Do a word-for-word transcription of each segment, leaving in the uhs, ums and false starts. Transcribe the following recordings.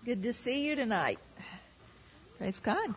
Good to see you tonight. Praise God.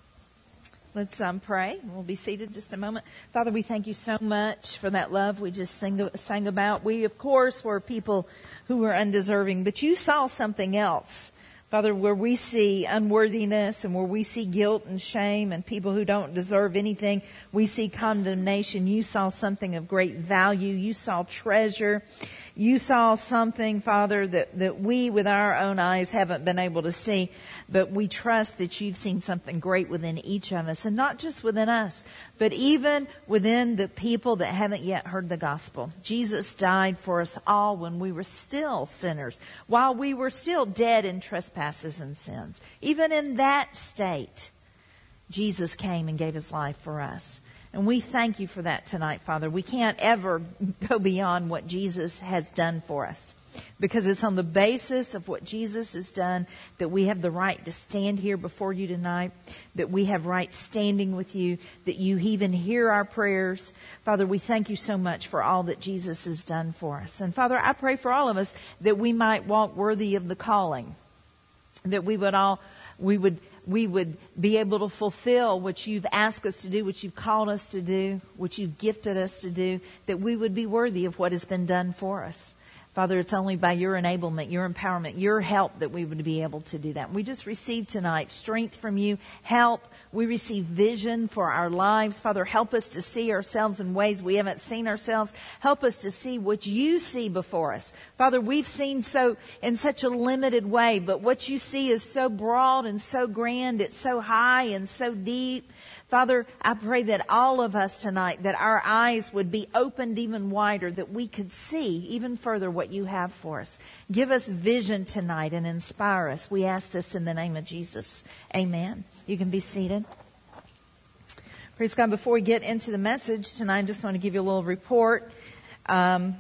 Let's um, pray. We'll be seated just a moment. Father, we thank you so much for that love we just sang, sang about. We, of course, were people who were undeserving, but you saw something else. Father, where we see unworthiness and where we see guilt and shame and people who don't deserve anything, we see condemnation. You saw something of great value. You saw treasure. You saw something, Father, that, that we with our own eyes haven't been able to see, but we trust that you've seen something great within each of us, and not just within us, but even within the people that haven't yet heard the gospel. Jesus died for us all when we were still sinners, while we were still dead in trespasses and sins. Even in that state, Jesus came and gave his life for us. And we thank you for that tonight, Father. We can't ever go beyond what Jesus has done for us, because it's on the basis of what Jesus has done that we have the right to stand here before you tonight, that we have right standing with you, that you even hear our prayers. Father, we thank you so much for all that Jesus has done for us. And Father, I pray for all of us that we might walk worthy of the calling, that we would all, we would we would be able to fulfill what you've asked us to do, what you've called us to do, what you've gifted us to do, that we would be worthy of what has been done for us. Father, it's only by your enablement, your empowerment, your help that we would be able to do that. We just received tonight strength from you, help. We receive vision for our lives. Father, help us to see ourselves in ways we haven't seen ourselves. Help us to see what you see before us. Father, we've seen so in such a limited way, but what you see is so broad and so grand. It's so high and so deep. Father, I pray that all of us tonight, that our eyes would be opened even wider, that we could see even further what you have for us. Give us vision tonight and inspire us. We ask this in the name of Jesus. Amen. You can be seated. Praise God. Before we get into the message tonight, I just want to give you a little report. Um,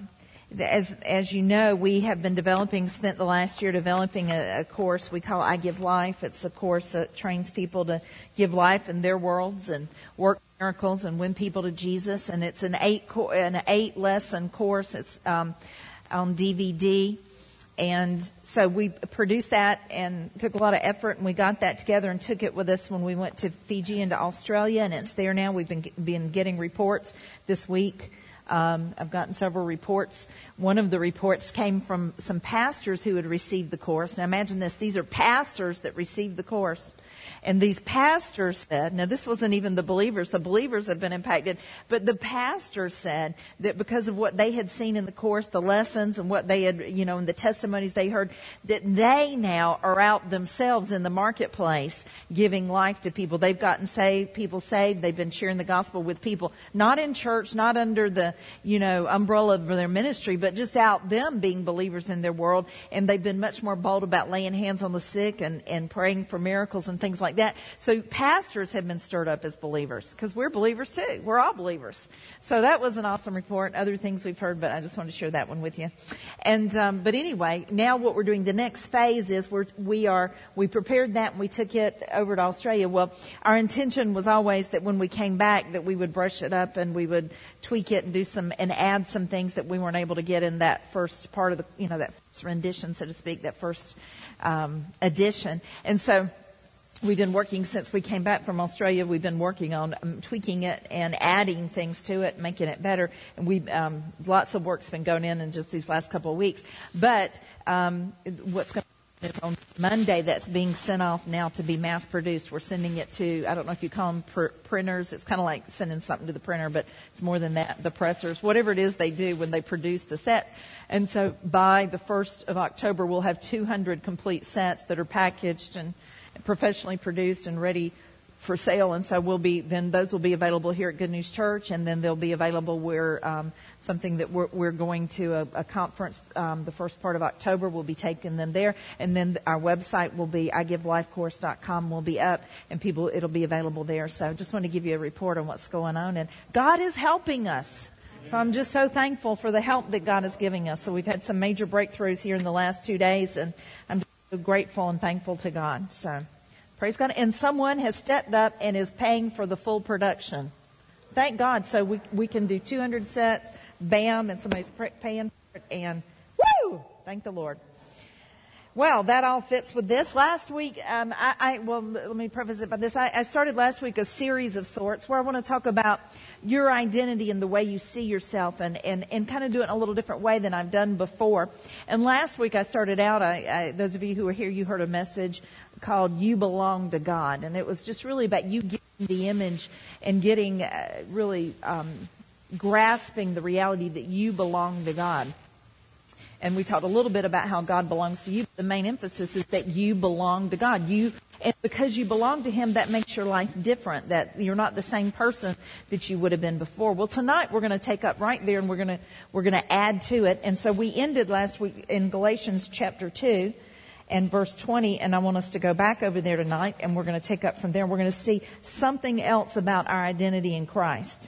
As as you know, we have been developing, spent the last year developing a, a course we call I Give Life. It's a course that trains people to give life in their worlds and work miracles and win people to Jesus. And it's an eight co- an eight lesson course. It's um, on D V D. And so we produced that and took a lot of effort, and we got that together and took it with us when we went to Fiji and to Australia. And it's there now. We've been been getting reports this week. Um, I've gotten several reports. One of the reports came from some pastors who had received the course. Now imagine this. These are pastors that received the course. And these pastors said, now this wasn't even the believers. The believers have been impacted. But the pastors said that because of what they had seen in the course, the lessons and what they had, you know, and the testimonies they heard, that they now are out themselves in the marketplace giving life to people. They've gotten saved, people saved. They've been sharing the gospel with people, not in church, not under the, you know, umbrella of their ministry, but just out them being believers in their world. And they've been much more bold about laying hands on the sick and, and praying for miracles and things like that. So pastors have been stirred up as believers, because we're believers too. We're all believers. So that was an awesome report. Other things we've heard, but I just wanted to share that one with you. And um, but anyway, now what we're doing, the next phase is we're we are we prepared that and we took it over to Australia. Well, our intention was always that when we came back that we would brush it up and we would tweak it and do some and add some things that we weren't able to get in that first part of the, you know, that first rendition, so to speak, that first um, edition. And so we've been working since we came back from Australia. We've been working on um, tweaking it and adding things to it, making it better. And we um, lots of work's been going in in just these last couple of weeks. But um, what's going to It's on Monday that's being sent off now to be mass produced. We're sending it to, I don't know if you call them pr- printers. It's kind of like sending something to the printer, but it's more than that. The pressers, whatever it is they do when they produce the sets. And so by the first of October, we'll have two hundred complete sets that are packaged and professionally produced and ready for sale. And so we'll be, then those will be available here at Good News Church, and then they'll be available where, um, something that we're, we're going to a, a conference, um, the first part of October. We'll be taking them there. And then our website will be, I give life course dot com will be up, and people, it'll be available there. So I just want to give you a report on what's going on. And God is helping us. So I'm just so thankful for the help that God is giving us. So we've had some major breakthroughs here in the last two days, and I'm just so grateful and thankful to God. So praise God. And someone has stepped up and is paying for the full production. Thank God. So we we can do two hundred sets, bam, and somebody's paying for it, and woo! Thank the Lord. Well, that all fits with this. Last week, um, I, I well, let me preface it by this. I, I started last week a series of sorts where I want to talk about your identity and the way you see yourself, and, and, and kind of do it in a little different way than I've done before. And last week I started out, I, I, those of you who were here, you heard a message called "You Belong to God," and it was just really about you getting the image and getting uh, really um, grasping the reality that you belong to God. And we talked a little bit about how God belongs to you. The main emphasis is that you belong to God. You, and because you belong to Him, that makes your life different. That you're not the same person that you would have been before. Well, tonight we're going to take up right there, and we're going to we're going to add to it. And so we ended last week in Galatians chapter two and verse twenty, and I want us to go back over there tonight, and we're going to take up from there. We're going to see something else about our identity in Christ.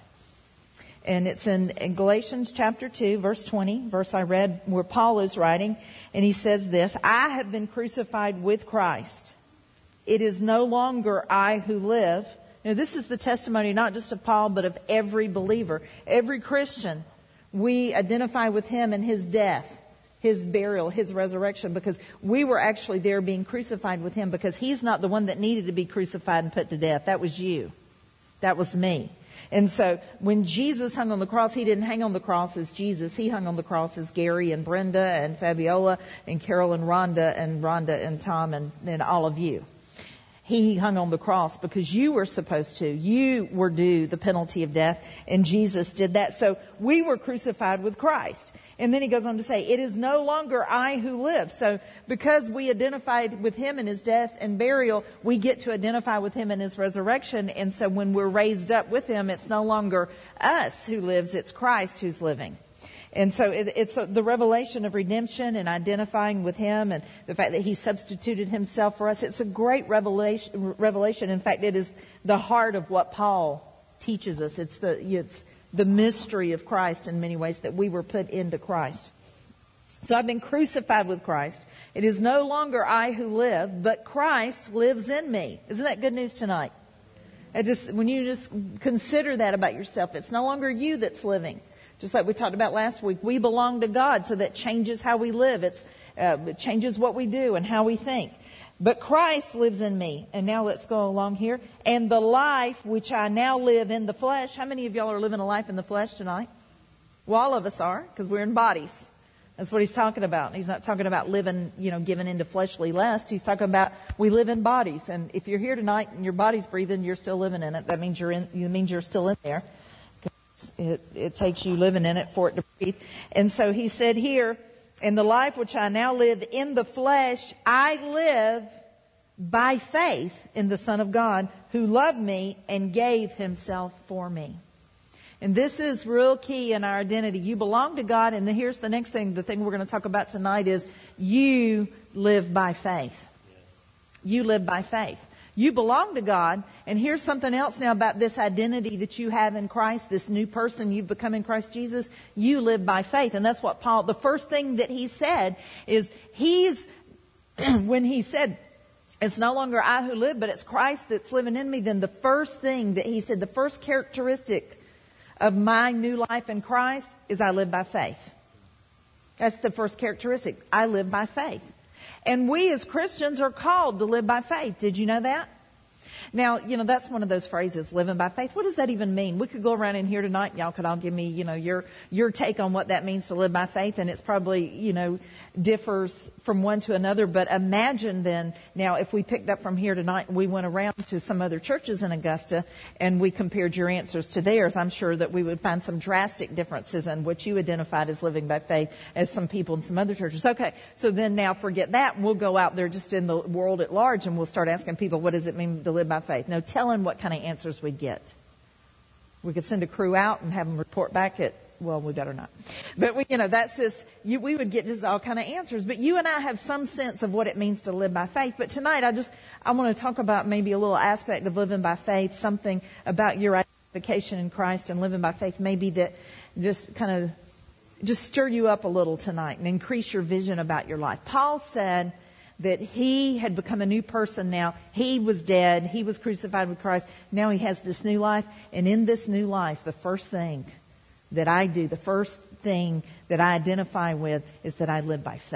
And it's in, in Galatians chapter two, verse twenty, verse I read where Paul is writing. And he says this: I have been crucified with Christ. It is no longer I who live. Now, this is the testimony not just of Paul, but of every believer. Every Christian, we identify with him in his death, his burial, his resurrection, because we were actually there being crucified with him, because he's not the one that needed to be crucified and put to death. That was you. That was me. And so when Jesus hung on the cross, He didn't hang on the cross as Jesus. He hung on the cross as Gary and Brenda and Fabiola and Carol and Rhonda and Rhonda and Tom and, and all of you. He hung on the cross because you were supposed to. You were due the penalty of death, and Jesus did that. So we were crucified with Christ. And then he goes on to say, it is no longer I who live. So because we identified with Him in His death and burial, we get to identify with Him in His resurrection. And so when we're raised up with Him, it's no longer us who lives, it's Christ who's living. And so it, it's a, the revelation of redemption and identifying with Him, and the fact that He substituted Himself for us. It's a great revelation. revelation. In fact, it is the heart of what Paul teaches us. It's the, it's the mystery of Christ in many ways, that we were put into Christ. So I've been crucified with Christ. It is no longer I who live, but Christ lives in me. Isn't that good news tonight? I just, when you just consider that about yourself, it's no longer you that's living. Just like we talked about last week, we belong to God, so that changes how we live. It's, uh, it changes what we do and how we think. But Christ lives in me. And now let's go along here. And the life which I now live in the flesh. How many of y'all are living a life in the flesh tonight? Well, all of us are, because we're in bodies. That's what he's talking about. He's not talking about living, you know, giving into fleshly lust. He's talking about we live in bodies. And if you're here tonight and your body's breathing, you're still living in it. That means you're in, it means you're still in there. It, it takes you living in it for it to breathe. And so he said here, in the life which I now live in the flesh, I live by faith in the Son of God, who loved me and gave Himself for me. And this is real key in our identity. You belong to God, and then here's the next thing. The thing we're going to talk about tonight is you live by faith. You live by faith. You belong to God, and here's something else now about this identity that you have in Christ, this new person you've become in Christ Jesus. You live by faith, and that's what Paul, the first thing that he said is he's, when he said, it's no longer I who live, but it's Christ that's living in me, then the first thing that he said, the first characteristic of my new life in Christ is I live by faith. That's the first characteristic. I live by faith. And we as Christians are called to live by faith. Did you know that? Now, you know, that's one of those phrases, living by faith. What does that even mean? We could go around in here tonight and y'all could all give me, you know, your, your take on what that means to live by faith. And it's probably, you know, differs from one to another. But imagine then, now if we picked up from here tonight and we went around to some other churches in Augusta and we compared your answers to theirs, I'm sure that we would find some drastic differences in what you identified as living by faith as some people in some other churches. Okay, so then now forget that and we'll go out there just in the world at large and we'll start asking people, what does it mean to live by faith? No telling what kind of answers we'd get. We could send a crew out and have them report back at, well, we better not. But, we, you know, that's just, you, we would get just all kind of answers. But you and I have some sense of what it means to live by faith. But tonight, I just, I want to talk about maybe a little aspect of living by faith, something about your identification in Christ and living by faith, maybe that just kind of, just stir you up a little tonight and increase your vision about your life. Paul said that he had become a new person now. He was dead. He was crucified with Christ. Now he has this new life. And in this new life, the first thing that I do, the first thing that I identify with is that I live by faith.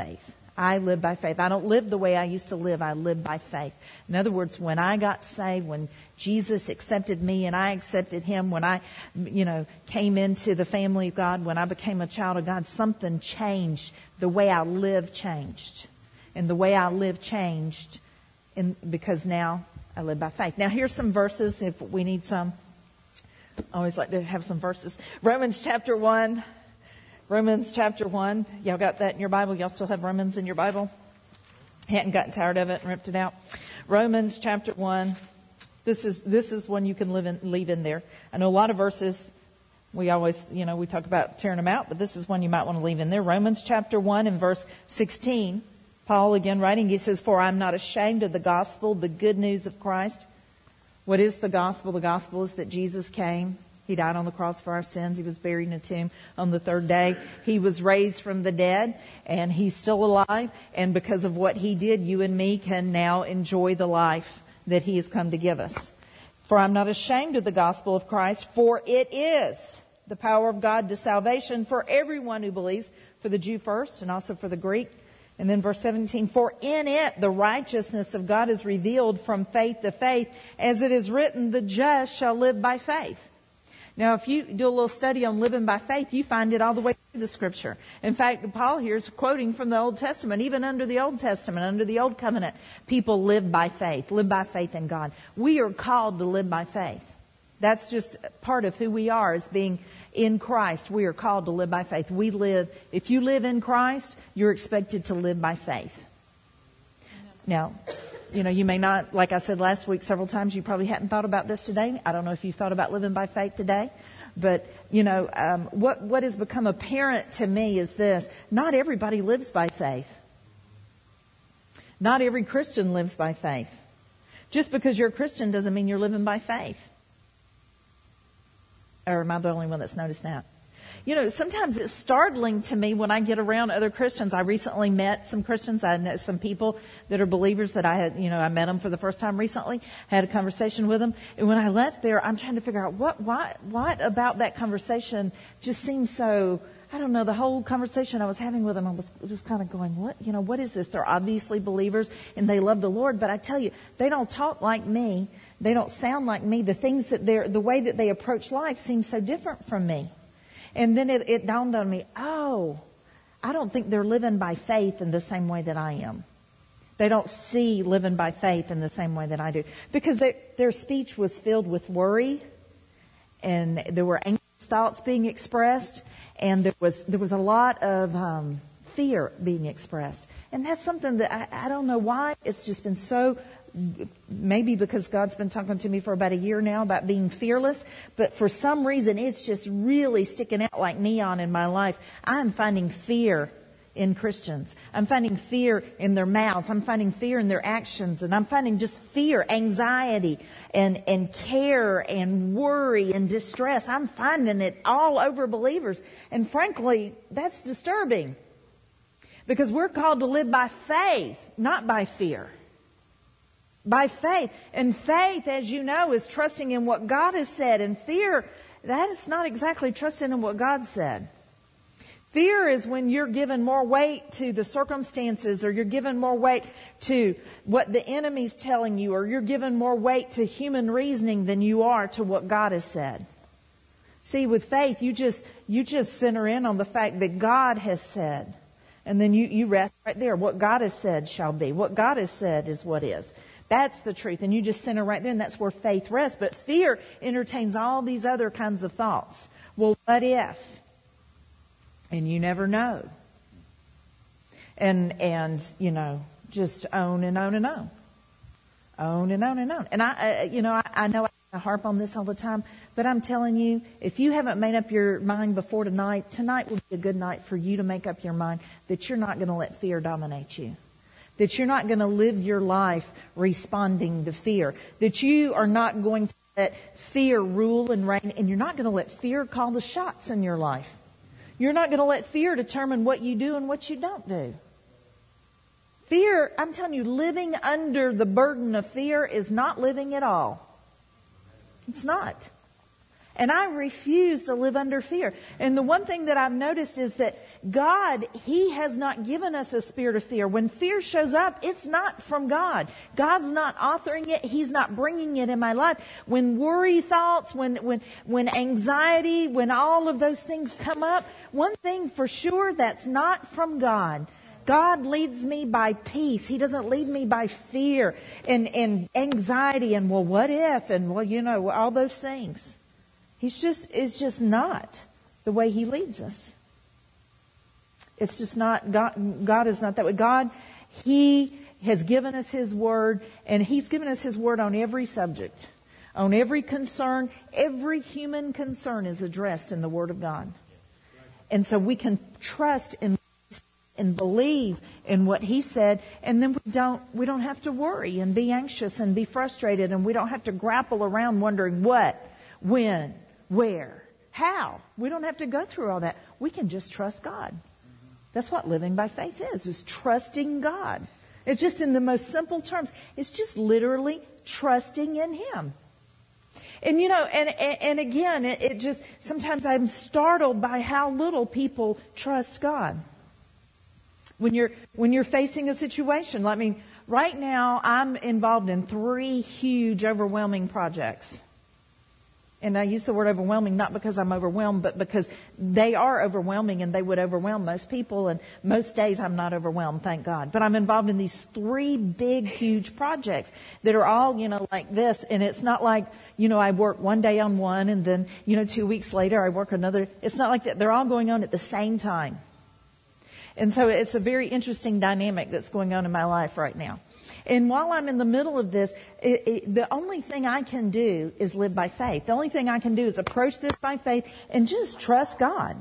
I live by faith. I don't live the way I used to live. I live by faith. In other words, when I got saved, when Jesus accepted me and I accepted him, when I, you know, came into the family of God, when I became a child of God, something changed. The way I live changed. And the way I live changed in, because now I live by faith. Now here's some verses if we need some. I always like to have some verses. Romans chapter one. Romans chapter one. Y'all got that in your Bible? Y'all still have Romans in your Bible? Hadn't gotten tired of it and ripped it out. Romans chapter one. This is, this is one you can live in, leave in there. I know a lot of verses, we always, you know, we talk about tearing them out, but this is one you might want to leave in there. Romans chapter one and verse sixteen. Paul again writing, he says, "For I'm not ashamed of the gospel, the good news of Christ." What is the gospel? The gospel is that Jesus came. He died on the cross for our sins. He was buried in a tomb. On the third day, he was raised from the dead, and he's still alive. And because of what he did, you and me can now enjoy the life that he has come to give us. "For I'm not ashamed of the gospel of Christ, for it is the power of God to salvation for everyone who believes, for the Jew first and also for the Greek." And then verse seventeen, "For in it the righteousness of God is revealed from faith to faith, as it is written, the just shall live by faith." Now, if you do a little study on living by faith, you find it all the way through the Scripture. In fact, Paul here is quoting from the Old Testament. Even under the Old Testament, under the Old Covenant, people live by faith, live by faith in God. We are called to live by faith. That's just part of who we are as being in Christ. We are called to live by faith. We live, if you live in Christ, you're expected to live by faith. Now, you know, you may not, like I said last week several times, you probably hadn't thought about this today. I don't know if you've thought about living by faith today. But, you know, um, what, what has become apparent to me is this. Not everybody lives by faith. Not every Christian lives by faith. Just because you're a Christian doesn't mean you're living by faith. Or am I the only one that's noticed that? You know, sometimes it's startling to me when I get around other Christians. I recently met some Christians. I know some people that are believers that I had, you know, I met them for the first time recently, had a conversation with them. And when I left there, I'm trying to figure out what, what, what about that conversation just seems so, I don't know, the whole conversation I was having with them, I was just kind of going, what, you know, what is this? They're obviously believers and they love the Lord, but I tell you, they don't talk like me. They don't sound like me. The things that they're, the way that they approach life seems so different from me. And then it, it dawned on me, oh, I don't think they're living by faith in the same way that I am. They don't see living by faith in the same way that I do. Because their, their speech was filled with worry, and there were anxious thoughts being expressed, and there was there was a lot of um, fear being expressed. And that's something that I, I don't know why. It's just been so... Maybe because God's been talking to me for about a year now about being fearless, but for some reason it's just really sticking out like neon in my life. I'm finding fear in Christians. I'm finding fear in their mouths. I'm finding fear in their actions, and I'm finding just fear, anxiety, and, and care and worry and distress. I'm finding it all over believers. And frankly, that's disturbing because we're called to live by faith, not by fear. By faith. And faith, as you know, is trusting in what God has said. And fear, that is not exactly trusting in what God said. Fear is when you're given more weight to the circumstances, or you're given more weight to what the enemy's telling you, or you're given more weight to human reasoning than you are to what God has said. See, with faith, you just, you just center in on the fact that God has said. And then you, you rest right there. What God has said shall be. What God has said is what is. That's the truth. And you just center right there, and that's where faith rests. But fear entertains all these other kinds of thoughts. Well, what if? And you never know. And, and you know, just own and own and own. Own and own and own. And I, uh, you know, I, I know I harp on this all the time, but I'm telling you, if you haven't made up your mind before tonight, tonight will be a good night for you to make up your mind that you're not going to let fear dominate you. That you're not going to live your life responding to fear. That you are not going to let fear rule and reign. And you're not going to let fear call the shots in your life. You're not going to let fear determine what you do and what you don't do. Fear, I'm telling you, living under the burden of fear is not living at all. It's not. And I refuse to live under fear. And the one thing that I've noticed is that God, He has not given us a spirit of fear. When fear shows up, it's not from God. God's not authoring it. He's not bringing it in my life. When worry thoughts, when, when, when anxiety, when all of those things come up, one thing for sure, that's not from God. God leads me by peace. He doesn't lead me by fear and, and anxiety and, well, what if? And, well, you know, all those things. He's just, it's just not the way He leads us. It's just not, God, God is not that way. God, He has given us His Word, and He's given us His Word on every subject, on every concern. Every human concern is addressed in the Word of God. And so we can trust in and believe in what He said, and then we don't we don't have to worry and be anxious and be frustrated, and we don't have to grapple around wondering what, when, where, how. We don't have to go through all that. We can just trust God. That's what living by faith is, is trusting God. It's just in the most simple terms. It's just literally trusting in Him. And you know, and and, and again, it, it just, sometimes I'm startled by how little people trust God. When you're, when you're facing a situation, I mean, right now I'm involved in three huge, overwhelming projects. And I use the word overwhelming not because I'm overwhelmed, but because they are overwhelming and they would overwhelm most people. And most days I'm not overwhelmed, thank God. But I'm involved in these three big, huge projects that are all, you know, like this. And it's not like, you know, I work one day on one and then, you know, two weeks later I work another. It's not like that. They're all going on at the same time. And so it's a very interesting dynamic that's going on in my life right now. And while I'm in the middle of this, it, it, the only thing I can do is live by faith. The only thing I can do is approach this by faith and just trust God.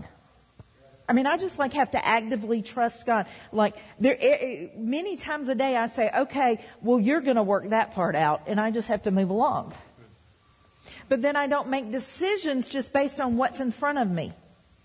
I mean, I just like have to actively trust God. Like there, it, many times a day I say, okay, well, you're going to work that part out, and I just have to move along. But then I don't make decisions just based on what's in front of me.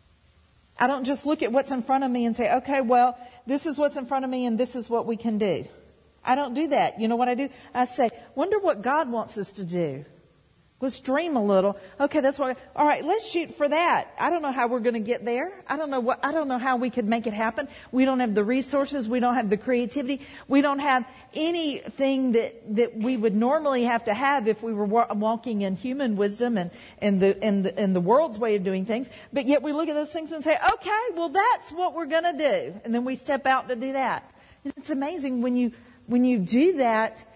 I don't just look at what's in front of me and say, okay, well, this is what's in front of me and this is what we can do. I don't do that. You know what I do? I say, wonder what God wants us to do. Let's dream a little. Okay, that's what, all right, let's shoot for that. I don't know how we're going to get there. I don't know what, I don't know how we could make it happen. We don't have the resources. We don't have the creativity. We don't have anything that, that we would normally have to have if we were wa- walking in human wisdom and, and the, and the, and the world's way of doing things. But yet we look at those things and say, okay, well, that's what we're going to do. And then we step out to do that. It's amazing when you, when you do that,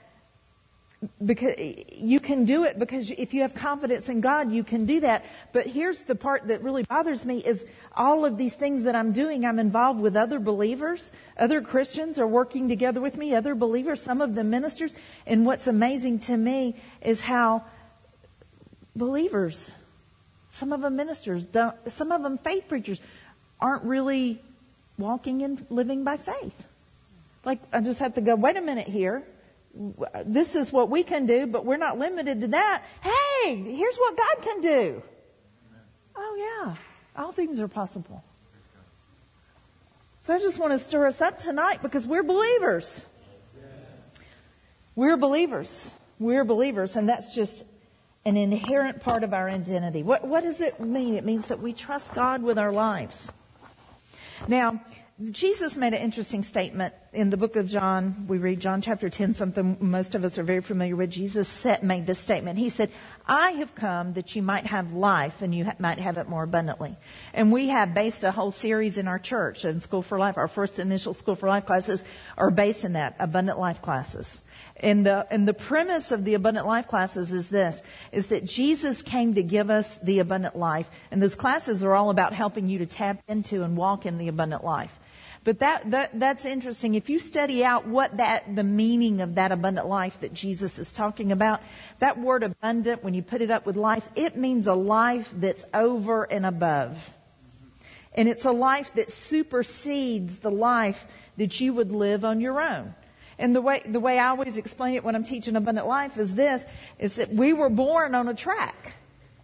because you can do it because if you have confidence in God, you can do that. But here's the part that really bothers me is all of these things that I'm doing, I'm involved with other believers. Other Christians are working together with me, other believers, some of them ministers. And what's amazing to me is how believers, some of them ministers, don't, some of them faith preachers, aren't really walking and living by faith. Like, I just have to go, wait a minute here. This is what we can do, but we're not limited to that. Hey, here's what God can do. Amen. Oh, yeah. All things are possible. So I just want to stir us up tonight because we're believers. Yes. We're believers. We're believers, and that's just an inherent part of our identity. What, what does it mean? It means that we trust God with our lives. Now, Jesus made an interesting statement in the book of John. We read John chapter ten, something most of us are very familiar with. Jesus said, made this statement. He said, I have come that you might have life and you ha- might have it more abundantly. And we have based a whole series in our church in School for Life. Our first initial School for Life classes are based in that, abundant life classes. And the, and the premise of the abundant life classes is this, is that Jesus came to give us the abundant life. And those classes are all about helping you to tap into and walk in the abundant life. But that, that that's interesting. If you study out what that the meaning of that abundant life that Jesus is talking about, that word abundant, when you put it up with life, it means a life that's over and above. And it's a life that supersedes the life that you would live on your own. And the way the way I always explain it when I'm teaching abundant life is this, is that we were born on a track.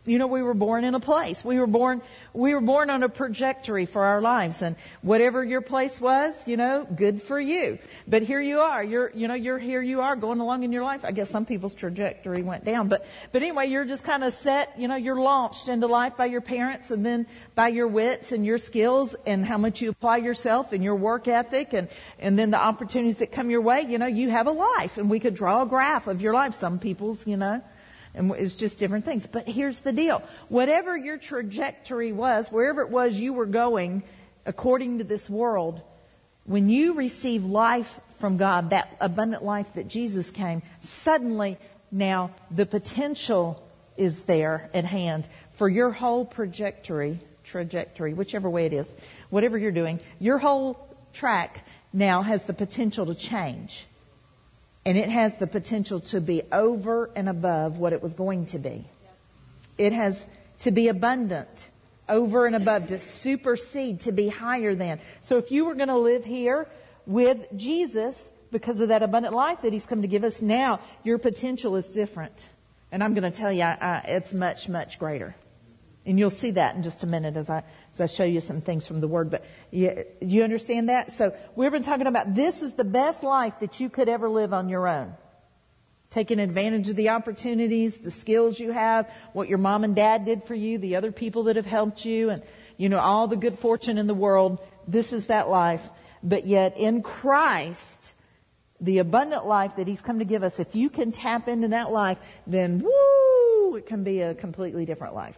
You know, we were born in a place. We were born, we were born on a trajectory for our lives. And whatever your place was, you know, good for you. But here you are. You're, you know, you're here you are going along in your life. I guess some people's trajectory went down. But, but anyway, you're just kind of set, you know, you're launched into life by your parents and then by your wits and your skills and how much you apply yourself and your work ethic and, and then the opportunities that come your way. You know, you have a life, and we could draw a graph of your life. Some people's, you know, and it's just different things. But here's the deal. Whatever your trajectory was, wherever it was you were going, according to this world, when you receive life from God, that abundant life that Jesus came, suddenly now the potential is there at hand for your whole trajectory, trajectory, whichever way it is, whatever you're doing, your whole track now has the potential to change. And it has the potential to be over and above what it was going to be. It has to be abundant, over and above, to supersede, to be higher than. So if you were going to live here with Jesus, because of that abundant life that He's come to give us now, your potential is different. And I'm going to tell you, I, I, it's much, much greater. And you'll see that in just a minute as I as I show you some things from the Word. But you, you understand that? So we've been talking about this is the best life that you could ever live on your own. Taking advantage of the opportunities, the skills you have, what your mom and dad did for you, the other people that have helped you, and, you know, all the good fortune in the world. This is that life. But yet in Christ, the abundant life that He's come to give us, if you can tap into that life, then woo, it can be a completely different life.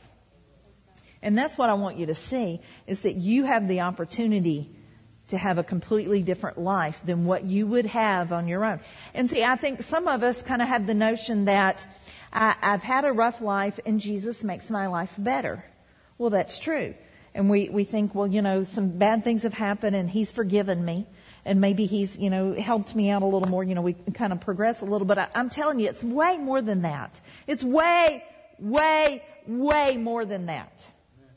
And that's what I want you to see, is that you have the opportunity to have a completely different life than what you would have on your own. And see, I think some of us kind of have the notion that I, I've had a rough life and Jesus makes my life better. Well, that's true. And we, we think, well, you know, some bad things have happened and He's forgiven me. And maybe He's, you know, helped me out a little more. You know, we kind of progress a little. But I, I'm telling you, it's way more than that. It's way, way, way more than that.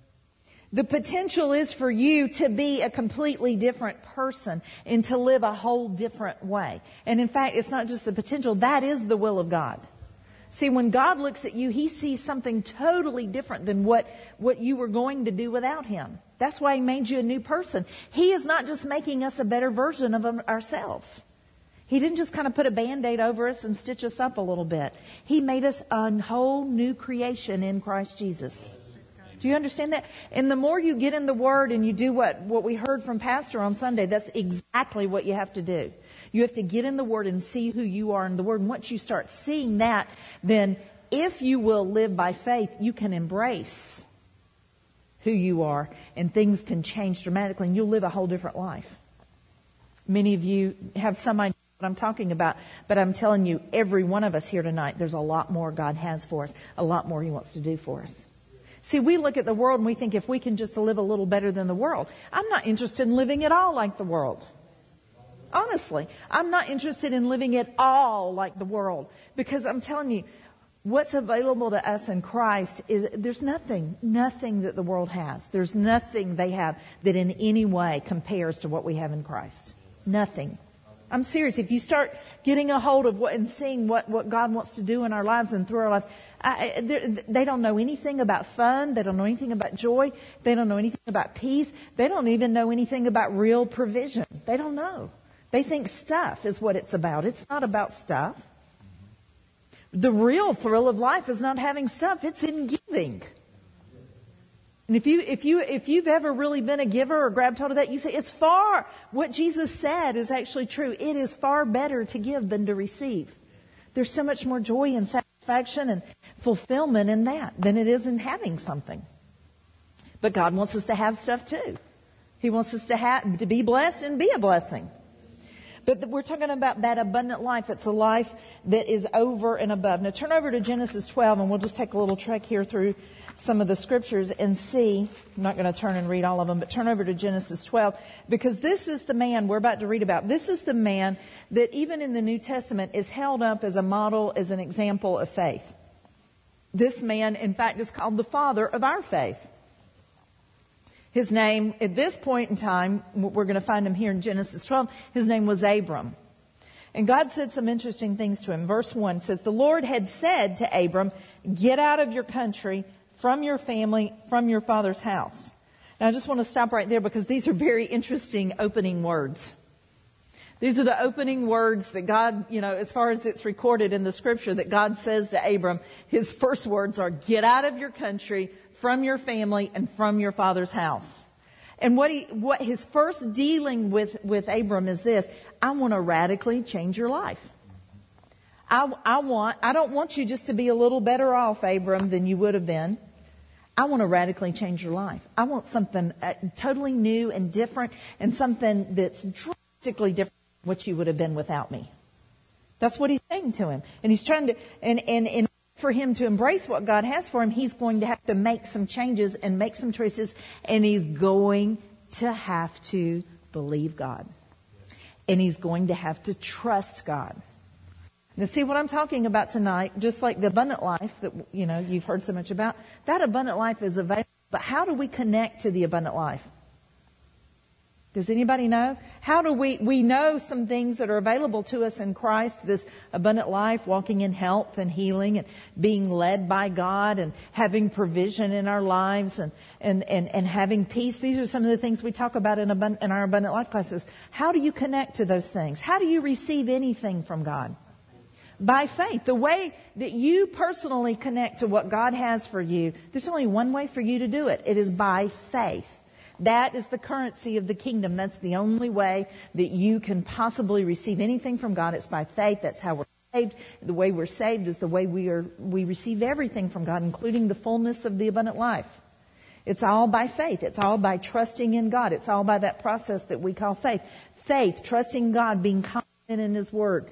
The potential is for you to be a completely different person and to live a whole different way. And in fact, it's not just the potential. That is the will of God. See, when God looks at you, He sees something totally different than what, what you were going to do without Him. That's why He made you a new person. He is not just making us a better version of ourselves. He didn't just kind of put a Band-Aid over us and stitch us up a little bit. He made us a whole new creation in Christ Jesus. Do you understand that? And the more you get in the Word and you do what, what we heard from Pastor on Sunday, that's exactly what you have to do. You have to get in the Word and see who you are in the Word. And once you start seeing that, then if you will live by faith, you can embrace who you are and things can change dramatically and you'll live a whole different life. Many of you have some idea what I'm talking about, but I'm telling you, every one of us here tonight, there's a lot more God has for us, a lot more He wants to do for us. See, we look at the world and we think if we can just live a little better than the world. I'm not interested in living at all like the world. Honestly, I'm not interested in living at all like the world. Because I'm telling you, what's available to us in Christ is there's nothing, nothing that the world has. There's nothing they have that in any way compares to what we have in Christ. Nothing. I'm serious. If you start getting a hold of what and seeing what, what God wants to do in our lives and through our lives, I, they don't know anything about fun. They don't know anything about joy. They don't know anything about peace. They don't even know anything about real provision. They don't know. They think stuff is what it's about. It's not about stuff. The real thrill of life is not having stuff. It's in giving. And if you, if you, if you've ever really been a giver or grabbed hold of that, you say it's far, what Jesus said is actually true. It is far better to give than to receive. There's so much more joy and satisfaction and fulfillment in that than it is in having something. But God wants us to have stuff too. He wants us to have, to be blessed and be a blessing. But we're talking about that abundant life. It's a life that is over and above. Now turn over to Genesis twelve and we'll just take a little trek here through some of the scriptures and see. I'm not going to turn and read all of them, but turn over to Genesis twelve because this is the man we're about to read about. This is the man that even in the New Testament is held up as a model, as an example of faith. This man, in fact, is called the father of our faith. His name, at this point in time, we're going to find him here in Genesis twelve, his name was Abram. And God said some interesting things to him. Verse one says, the Lord had said to Abram, get out of your country, from your family, from your father's house. Now, I just want to stop right there because these are very interesting opening words. These are the opening words that God, you know, as far as it's recorded in the scripture, that God says to Abram. His first words are, get out of your country, from your family, and from your father's house. And what he, what his first dealing with, with Abram is this: I want to radically change your life. I, I want, I don't want you just to be a little better off, Abram, than you would have been. I want to radically change your life. I want something uh, totally new and different, and something that's drastically different from what you would have been without me. That's what he's saying to him. And he's trying to, and, and, and for him to embrace what God has for him, he's going to have to make some changes and make some choices, and he's going to have to believe God. And he's going to have to trust God. Now, see what I'm talking about tonight, just like the abundant life that, you know, you've heard so much about, that abundant life is available. But how do we connect to the abundant life? Does anybody know? How do we, we know some things that are available to us in Christ, this abundant life, walking in health and healing and being led by God and having provision in our lives and, and, and, and having peace. These are some of the things we talk about in, abund- in our abundant life classes. How do you connect to those things? How do you receive anything from God? By faith. The way that you personally connect to what God has for you, there's only one way for you to do it. It is by faith. That is the currency of the kingdom. That's the only way that you can possibly receive anything from God. It's by faith. That's how we're saved. The way we're saved is the way we are, we receive everything from God, including the fullness of the abundant life. It's all by faith. It's all by trusting in God. It's all by that process that we call faith. Faith, trusting God, being confident in His Word.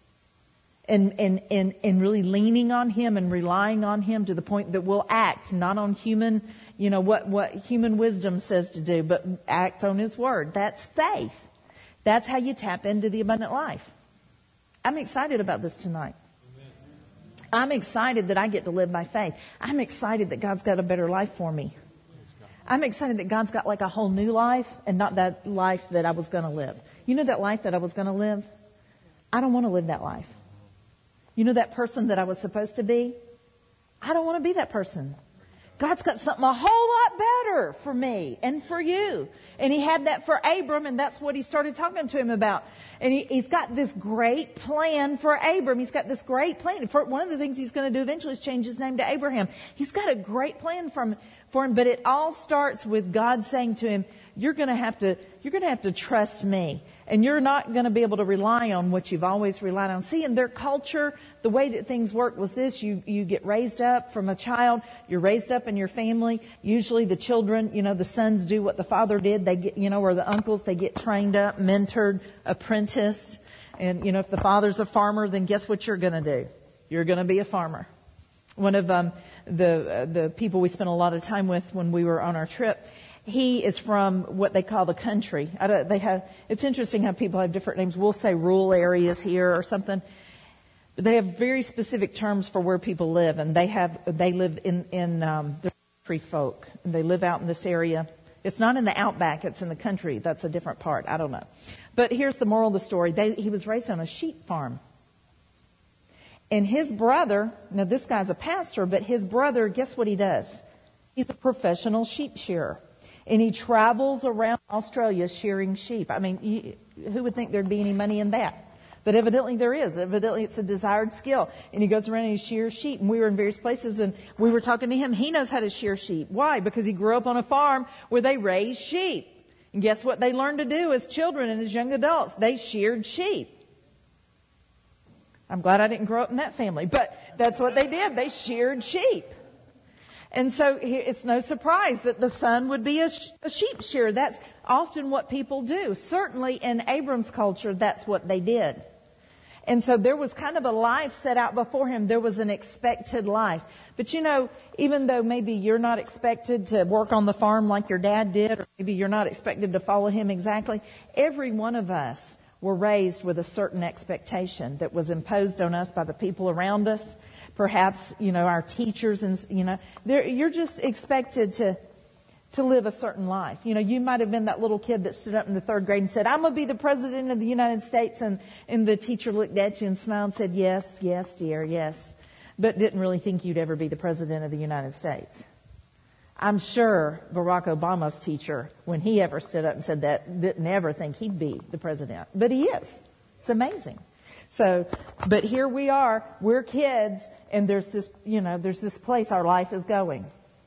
And, and, and, and really leaning on Him and relying on Him to the point that we'll act, not on human, you know, what, what human wisdom says to do, but act on His Word. That's faith. That's how you tap into the abundant life. I'm excited about this tonight. Amen. I'm excited that I get to live by faith. I'm excited that God's got a better life for me. I'm excited that God's got like a whole new life and not that life that I was going to live. You know that life that I was going to live? I don't want to live that life. You know that person that I was supposed to be? I don't want to be that person. God's got something a whole lot better for me and for you. And He had that for Abram, and that's what He started talking to him about. And he, He's got this great plan for Abram. He's got this great plan. For one of the things He's going to do eventually is change his name to Abraham. He's got a great plan for him, for him, but it all starts with God saying to him, you're going to have to, you're going to have to trust me. And you're not going to be able to rely on what you've always relied on. See, in their culture, the way that things work was this. You, you get raised up from a child. You're raised up in your family. Usually the children, you know, the sons do what the father did. They get, you know, or the uncles, they get trained up, mentored, apprenticed. And, you know, if the father's a farmer, then guess what you're going to do? You're going to be a farmer. One of um, the, uh, the people we spent a lot of time with when we were on our trip, he is from what they call the country. I don't, they have, it's interesting how people have different names. We'll say rural areas here or something. But they have very specific terms for where people live, and they have they live in in um, the country folk. And they live out in this area. It's not in the outback; it's in the country. That's a different part. I don't know. But here's the moral of the story: they, he was raised on a sheep farm, and his brother. Now this guy's a pastor, but his brother, guess what he does? He's a professional sheep shearer. And he travels around Australia shearing sheep. I mean, you, who would think there'd be any money in that? But evidently there is. Evidently it's a desired skill. And he goes around and he shears sheep. And we were in various places and we were talking to him. He knows how to shear sheep. Why? Because he grew up on a farm where they raised sheep. And guess what they learned to do as children and as young adults? They sheared sheep. I'm glad I didn't grow up in that family. But that's what they did. They sheared sheep. And so it's no surprise that the son would be a, a sheep shearer. That's often what people do. Certainly in Abram's culture, that's what they did. And so there was kind of a life set out before him. There was an expected life. But you know, even though maybe you're not expected to work on the farm like your dad did, or maybe you're not expected to follow him exactly, every one of us were raised with a certain expectation that was imposed on us by the people around us. Perhaps, you know, our teachers and, you know, you're just expected to, to live a certain life. You know, you might have been that little kid that stood up in the third grade and said, I'm going to be the president of the United States. And, and the teacher looked at you and smiled and said, yes, yes, dear, yes. But didn't really think you'd ever be the president of the United States. I'm sure Barack Obama's teacher, when he ever stood up and said that, didn't ever think he'd be the president. But he is. It's amazing. So, but here we are, we're kids, and there's this, you know, there's this place our life is going.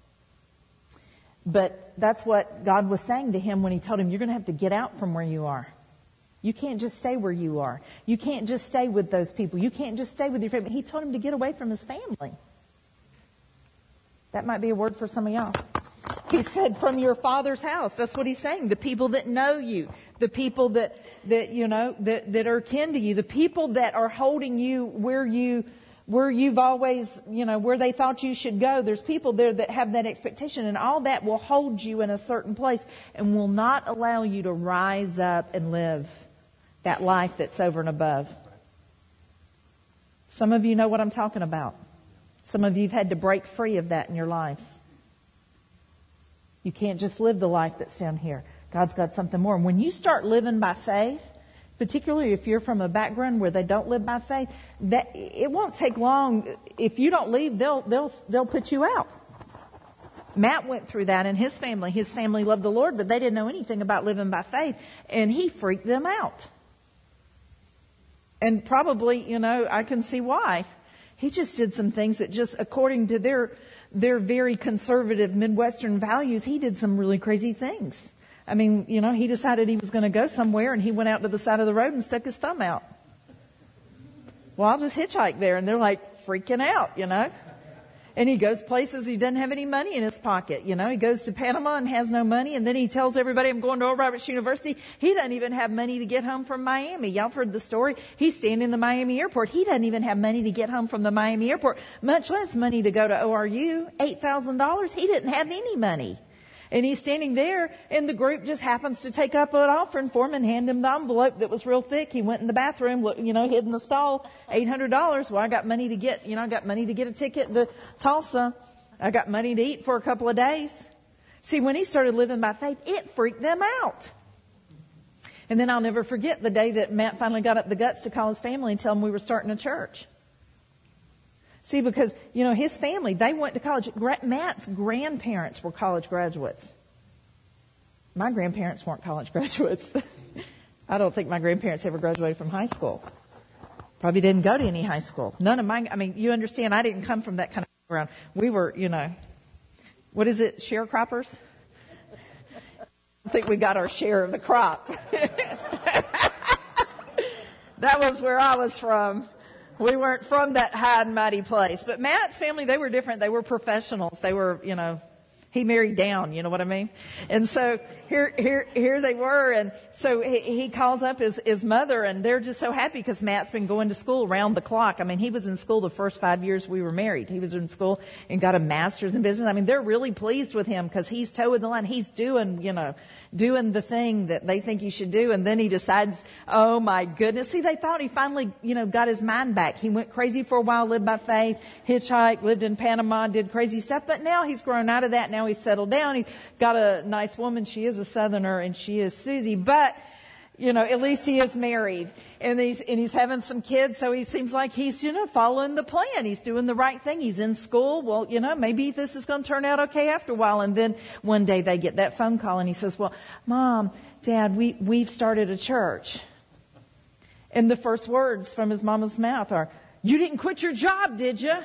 But that's what God was saying to him when he told him, you're going to have to get out from where you are. You can't just stay where you are. You can't just stay with those people. You can't just stay with your family. He told him to get away from his family. That might be a word for some of y'all. He said, from your father's house. That's what he's saying. The people that know you. The people that, that you know, that, that are kin to you. The people that are holding you where you, where you've always, you know, where they thought you should go. There's people there that have that expectation, and all that will hold you in a certain place and will not allow you to rise up and live that life that's over and above. Some of you know what I'm talking about. Some of you have had to break free of that in your lives. You can't just live the life that's down here. God's got something more. And when you start living by faith, particularly if you're from a background where they don't live by faith, that it won't take long. If you don't leave, they'll they'll they'll put you out. Matt went through that in his family. His family loved the Lord, but they didn't know anything about living by faith, and he freaked them out. And probably, you know, I can see why. He just did some things that just, according to their their very conservative Midwestern values, he did some really crazy things. I mean, you know, he decided he was going to go somewhere, and he went out to the side of the road and stuck his thumb out. Well, I'll just hitchhike there. And they're like freaking out, you know. And he goes places he doesn't have any money in his pocket. You know, he goes to Panama and has no money. And then he tells everybody, I'm going to Oral Roberts University. He doesn't even have money to get home from Miami. Y'all have heard the story. He's standing in the Miami airport. He doesn't even have money to get home from the Miami airport, much less money to go to O R U. eight thousand dollars. He didn't have any money. And he's standing there, and the group just happens to take up an offering for him and hand him the envelope that was real thick. He went in the bathroom, you know, hid in the stall, eight hundred dollars. Well, I got money to get, you know, I got money to get a ticket to Tulsa. I got money to eat for a couple of days. See, when he started living by faith, it freaked them out. And then I'll never forget the day that Matt finally got up the guts to call his family and tell them we were starting a church. See, because, you know, his family, they went to college. Matt's grandparents were college graduates. My grandparents weren't college graduates. I don't think my grandparents ever graduated from high school. Probably didn't go to any high school. None of mine, I mean, you understand, I didn't come from that kind of background. We were, you know, what is it, sharecroppers? I think we got our share of the crop. That was where I was from. We weren't from that high and mighty place. But Matt's family, they were different. They were professionals. They were, you know, he married down, you know what I mean? And so here, here, here they were. And so he, he calls up his, his mother, and they're just so happy because Matt's been going to school around the clock. I mean, he was in school the first five years we were married. He was in school and got a master's in business. I mean, they're really pleased with him because he's toeing the line. He's doing, you know, doing the thing that they think he should do. And then he decides, oh my goodness. See, they thought he finally, you know, got his mind back. He went crazy for a while, lived by faith, hitchhiked, lived in Panama, did crazy stuff. But now he's grown out of that. Now he's settled down. He's got a nice woman. She is a Southerner, and she is Susie. But, you know, at least he is married, and he's, and he's having some kids. So he seems like he's, you know, following the plan. He's doing the right thing. He's in school. Well, you know, maybe this is going to turn out okay after a while. And then one day they get that phone call, and he says, well, Mom, Dad, we, we've started a church. And the first words from his mama's mouth are, you didn't quit your job, did you?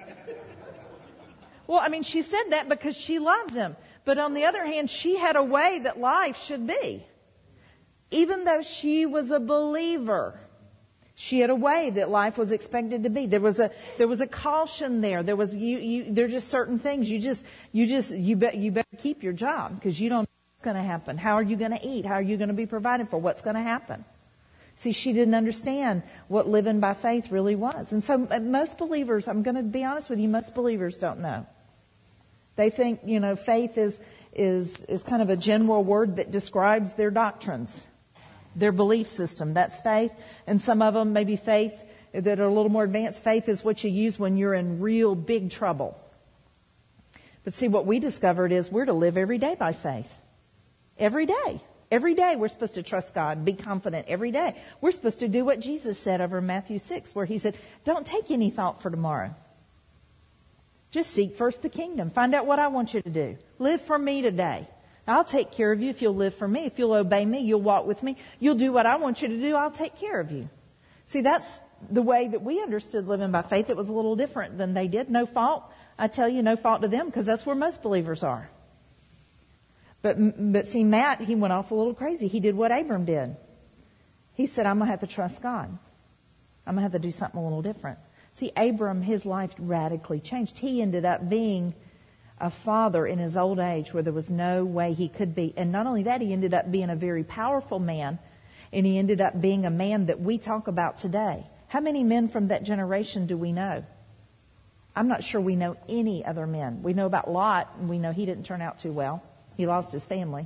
Well, I mean, she said that because she loved him. But on the other hand, she had a way that life should be. Even though she was a believer, she had a way that life was expected to be. There was a there was a caution there. There was you you. There are just certain things you just you just you bet you better keep your job because you don't know what's going to happen. How are you going to eat? How are you going to be provided for? What's going to happen? See, she didn't understand what living by faith really was. And so most believers, I'm going to be honest with you, most believers don't know. They think, you know, faith is is is kind of a general word that describes their doctrines, their belief system. That's faith. And some of them, maybe faith that are a little more advanced. Faith is what you use when you're in real big trouble. But see, what we discovered is we're to live every day by faith. Every day. Every day we're supposed to trust God, be confident every day. We're supposed to do what Jesus said over in Matthew six, where he said, don't take any thought for tomorrow. Just seek first the kingdom. Find out what I want you to do. Live for me today. I'll take care of you if you'll live for me. If you'll obey me, you'll walk with me. You'll do what I want you to do. I'll take care of you. See, that's the way that we understood living by faith. It was a little different than they did. No fault. I tell you, no fault to them, because that's where most believers are. But, but see, Matt, he went off a little crazy. He did what Abram did. He said, I'm going to have to trust God. I'm going to have to do something a little different. See, Abram, his life radically changed. He ended up being a father in his old age where there was no way he could be. And not only that, he ended up being a very powerful man. And he ended up being a man that we talk about today. How many men from that generation do we know? I'm not sure we know any other men. We know about Lot, and we know he didn't turn out too well. He lost his family.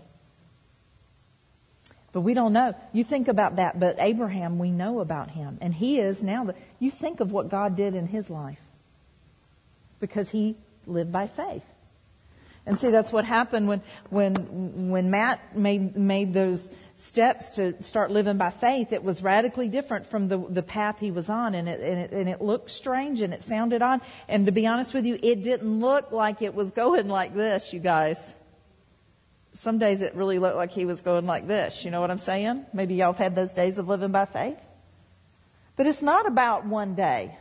But we don't know. You think about that, but Abraham, we know about him. And he is now, the, you think of what God did in his life. Because he lived by faith. And see, that's what happened when when when Matt made made those steps to start living by faith. It was radically different from the the path he was on, and it and it, and it looked strange and it sounded odd. And to be honest with you, it didn't look like it was going like this, you guys. Some days it really looked like he was going like this. You know what I'm saying? Maybe y'all have had those days of living by faith. But it's not about one day.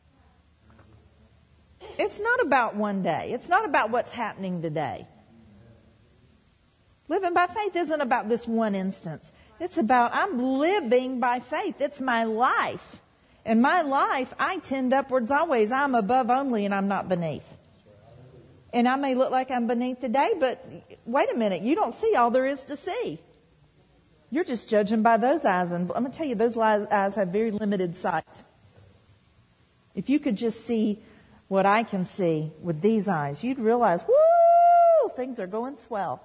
It's not about one day. It's not about what's happening today. Living by faith isn't about this one instance. It's about I'm living by faith. It's my life. In my life, I tend upwards always. I'm above only and I'm not beneath. And I may look like I'm beneath today, but wait a minute. You don't see all there is to see. You're just judging by those eyes. And I'm going to tell you, those eyes have very limited sight. If you could just see what I can see with these eyes, you'd realize, woo, things are going swell.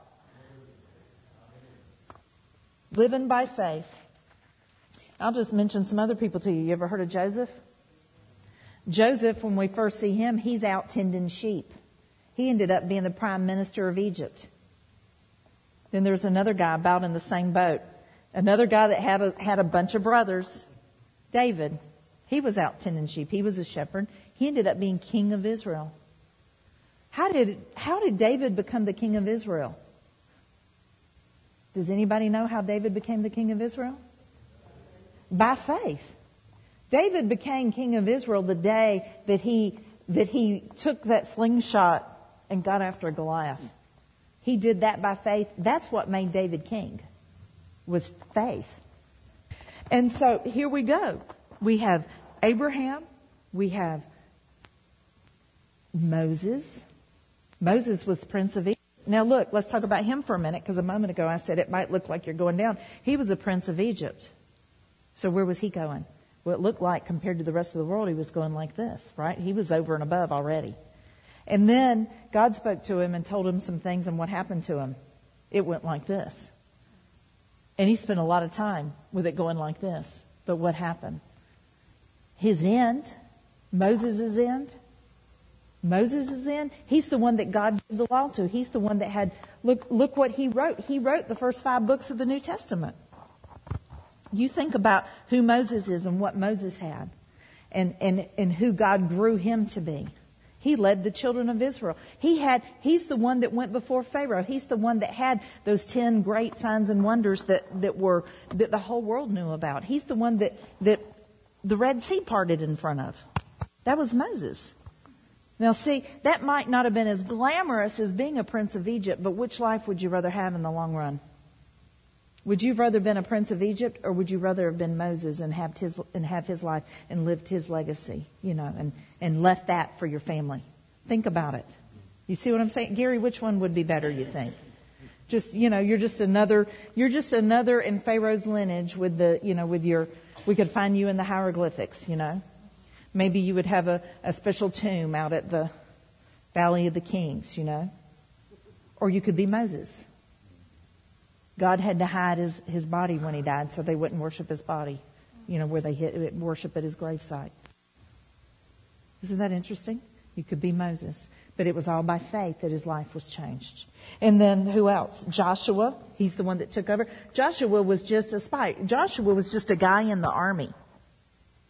Living by faith. I'll just mention some other people to you. You ever heard of Joseph? Joseph, when we first see him, he's out tending sheep. He ended up being the prime minister of Egypt. Then there's another guy about in the same boat. Another guy that had a, had a bunch of brothers. David. He was out tending sheep. He was a shepherd. He ended up being king of Israel. How did, how did David become the king of Israel? Does anybody know how David became the king of Israel? By faith. David became king of Israel the day that he, that he took that slingshot and got after Goliath. He did that by faith. That's what made David king, was faith. And so here we go. We have Abraham. We have Moses. Moses was the prince of Egypt. Now look, let's talk about him for a minute, because a moment ago I said it might look like you're going down. He was a prince of Egypt. So where was he going? Well, it looked like compared to the rest of the world, he was going like this, right? He was over and above already. And then God spoke to him and told him some things, and what happened to him? It went like this. And he spent a lot of time with it going like this. But what happened? His end, Moses' end, Moses' end, he's the one that God gave the law to. He's the one that had, look, look what he wrote. He wrote the first five books of the New Testament. You think about who Moses is and what Moses had, and, and, and who God grew him to be. He led the children of Israel. He had, he's the one that went before Pharaoh. He's the one that had those ten great signs and wonders that, that were, that the whole world knew about. He's the one that, that the Red Sea parted in front of. That was Moses. Now see, that might not have been as glamorous as being a prince of Egypt, but which life would you rather have in the long run? Would you have rather been a prince of Egypt, or would you rather have been Moses and have his and have his life and lived his legacy, you know, and, and left that for your family? Think about it. You see what I'm saying? Gary, which one would be better, you think? Just, you know, you're just another, you're just another in Pharaoh's lineage with the, you know, with your, we could find you in the hieroglyphics, you know. Maybe you would have a, a special tomb out at the Valley of the Kings, you know. Or you could be Moses. God had to hide his, his body when he died so they wouldn't worship his body, you know, where they hit, worship at his gravesite. Isn't that interesting? You could be Moses. But it was all by faith that his life was changed. And then who else? Joshua. He's the one that took over. Joshua was just a spy. Joshua was just a guy in the army.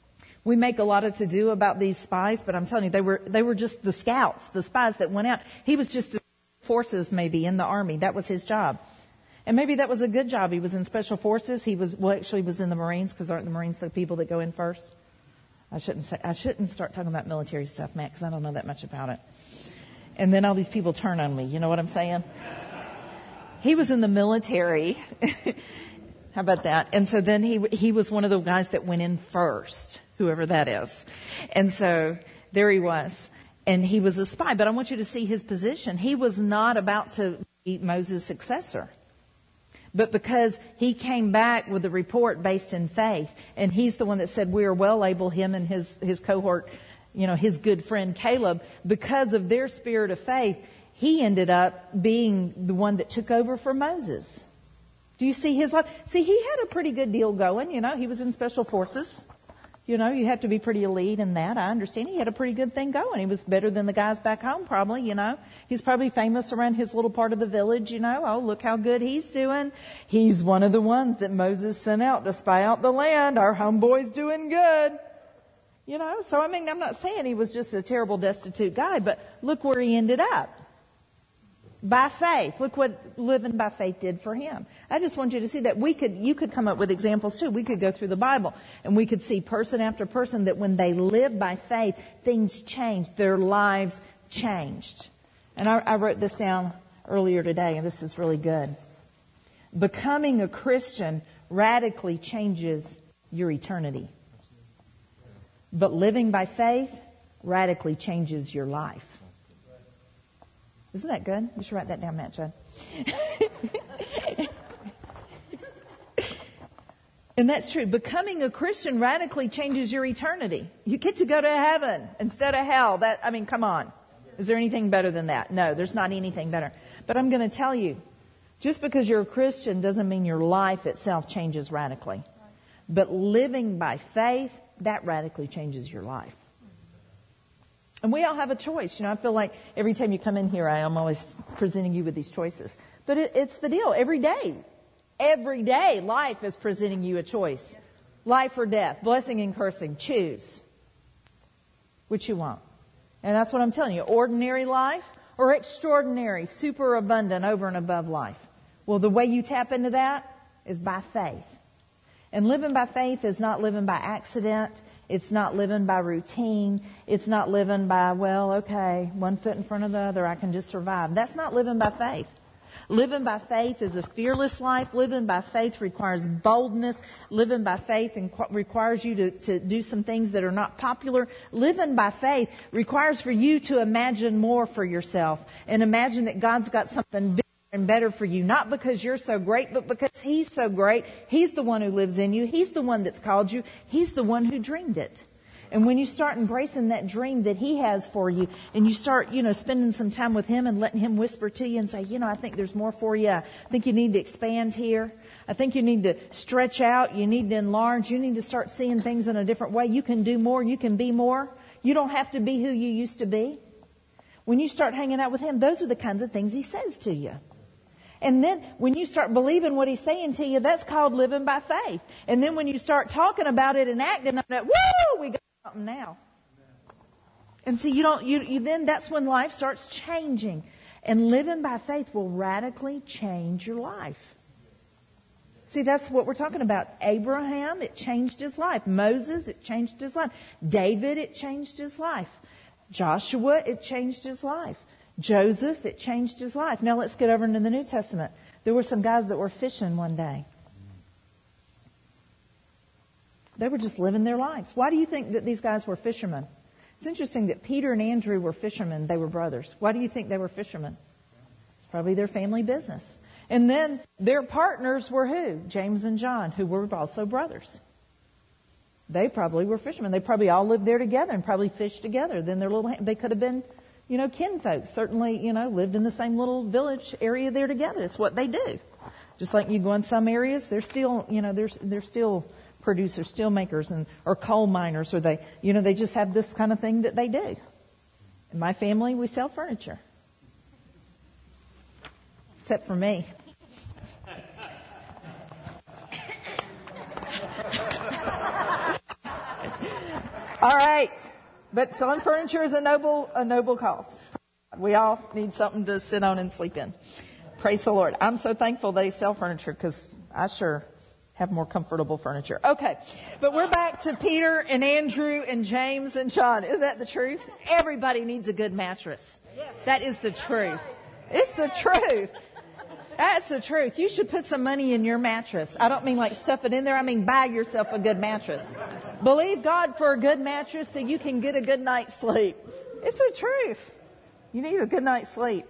We make a lot of to-do about these spies, but I'm telling you, they were they were just the scouts, the spies that went out. He was just forces maybe in the army. That was his job. And maybe that was a good job. He was in special forces. He was, well, actually was in the Marines, because aren't the Marines the people that go in first? I shouldn't say, I shouldn't start talking about military stuff, Matt, because I don't know that much about it. And then all these people turn on me. You know what I'm saying? He was in the military. How about that? And so then he he was one of the guys that went in first, whoever that is. And so there he was. And he was a spy. But I want you to see his position. He was not about to be Moses' successor. But because he came back with a report based in faith, and he's the one that said we are well able, him and his, his cohort, you know, his good friend Caleb, because of their spirit of faith, he ended up being the one that took over for Moses. Do you see his life? See, he had a pretty good deal going. You know, he was in special forces. You know, you have to be pretty elite in that. I understand. He had a pretty good thing going. He was better than the guys back home, probably, you know. He's probably famous around his little part of the village, you know. Oh, look how good he's doing. He's one of the ones that Moses sent out to spy out the land. Our homeboy's doing good. You know, so I mean, I'm not saying he was just a terrible, destitute guy, but look where he ended up. By faith. Look what living by faith did for him. I just want you to see that we could, you could come up with examples too. We could go through the Bible and we could see person after person that when they lived by faith, things changed. Their lives changed. And I, I wrote this down earlier today, and this is really good. Becoming a Christian radically changes your eternity. But living by faith radically changes your life. Isn't that good? You should write that down, Matt Judd. And that's true. Becoming a Christian radically changes your eternity. You get to go to heaven instead of hell. That, I mean, come on. Is there anything better than that? No, there's not anything better. But I'm going to tell you, just because you're a Christian doesn't mean your life itself changes radically. But living by faith, that radically changes your life. And we all have a choice. You know, I feel like every time you come in here, I am always presenting you with these choices. But it, it's the deal. Every day, every day, life is presenting you a choice. Life or death, blessing and cursing. Choose which you want. And that's what I'm telling you. Ordinary life or extraordinary, super abundant, over and above life. Well, the way you tap into that is by faith. And living by faith is not living by accident. It's not living by routine. It's not living by, well, okay, one foot in front of the other, I can just survive. That's not living by faith. Living by faith is a fearless life. Living by faith requires boldness. Living by faith and requires you to, to do some things that are not popular. Living by faith requires for you to imagine more for yourself and imagine that God's got something big and better for you, not because you're so great, but because He's so great. He's the one who lives in you. He's the one that's called you. He's the one who dreamed it. And when you start embracing that dream that He has for you, and you start, you know, spending some time with Him and letting Him whisper to you and say, you know, I think there's more for you. I think you need to expand here. I think you need to stretch out. You need to enlarge. You need to start seeing things in a different way. You can do more. You can be more. You don't have to be who you used to be. When you start hanging out with Him, those are the kinds of things He says to you. And then when you start believing what He's saying to you, that's called living by faith. And then when you start talking about it and acting on it, woo, we got something now. And so you don't, you, you then that's when life starts changing. And living by faith will radically change your life. See, that's what we're talking about. Abraham, it changed his life. Moses, it changed his life. David, it changed his life. Joshua, it changed his life. Joseph, it changed his life. Now let's get over into the New Testament. There were some guys that were fishing one day. They were just living their lives. Why do you think that these guys were fishermen? It's interesting that Peter and Andrew were fishermen. They were brothers. Why do you think they were fishermen? It's probably their family business. And then their partners were who? James and John, who were also brothers. They probably were fishermen. They probably all lived there together and probably fished together. Then their little, they could have been, you know, kinfolk. Certainly, you know, lived in the same little village area there together. It's what they do. Just like you go in some areas, they're still, you know, they're, they're still producers, steel makers, and or coal miners, or they, you know, they just have this kind of thing that they do. In my family, we sell furniture. Except for me. All right. But selling furniture is a noble, a noble cause. We all need something to sit on and sleep in. Praise the Lord. I'm so thankful they sell furniture because I sure have more comfortable furniture. Okay. But we're back to Peter and Andrew and James and John. Isn't that the truth? Everybody needs a good mattress. That is the truth. It's the truth. That's the truth. You should put some money in your mattress. I don't mean like stuff it in there. I mean buy yourself a good mattress. Believe God for a good mattress so you can get a good night's sleep. It's the truth. You need a good night's sleep.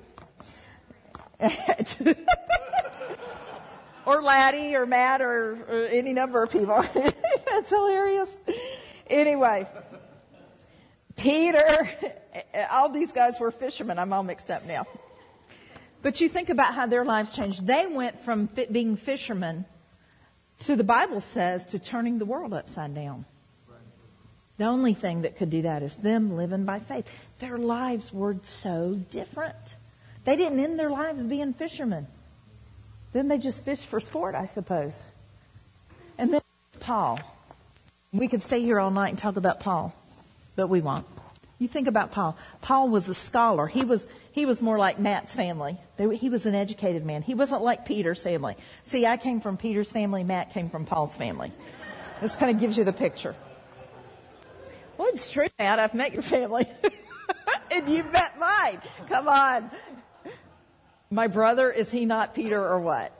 Or Laddie or Matt or, or any number of people. That's hilarious. Anyway, Peter, all these guys were fishermen. I'm all mixed up now. But you think about how their lives changed. They went from being fishermen to, the Bible says, to turning the world upside down. The only thing that could do that is them living by faith. Their lives were so different. They didn't end their lives being fishermen. Then they just fished for sport, I suppose. And then Paul. We could stay here all night and talk about Paul, but we won't. You think about Paul. Paul was a scholar. He was he was more like Matt's family. They, he was an educated man. He wasn't like Peter's family. See, I came from Peter's family. Matt came from Paul's family. This kind of gives you the picture. Well, it's true, Matt. I've met your family. And you've met mine. Come on. My brother, is he not Peter or what?